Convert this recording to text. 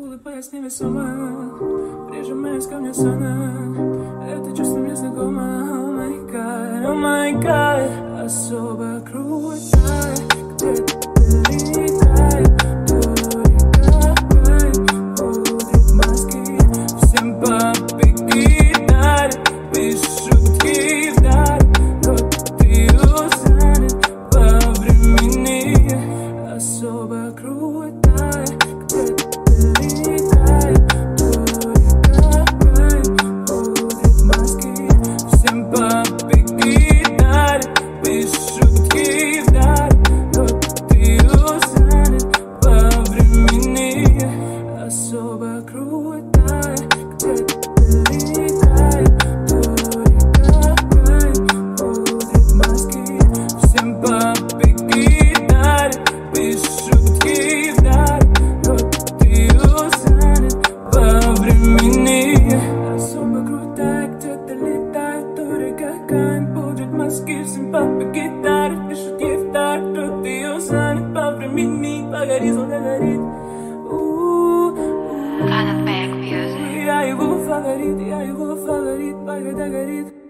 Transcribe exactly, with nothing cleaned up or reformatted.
улыбаясь невесомо, прижимаясь ко мне сонно. Это чувство мне знакомо. Oh my God, oh my God. Особо круто, где ты летает, только будет маски. Всем побеги дарит, без шутки вдаль. Рот ты устанет по времени. Особо круто, где ты летает, только будет маски. Всем побеги дарит, без шутки вдаль. Рот ты устанет по времени. Особо круто, где ты летает, только будет маски. Всем побеги дарит, без шутки вдаль. Рот ты устанет по времени. Особо круто, где ты летает, только камень будет маски. Всем побеги дарит, без шутки вдаль. Рот ты устанет по времени. По горизонту горит. Kind of back music. Я его фаворит, я его фаворит, погода горит.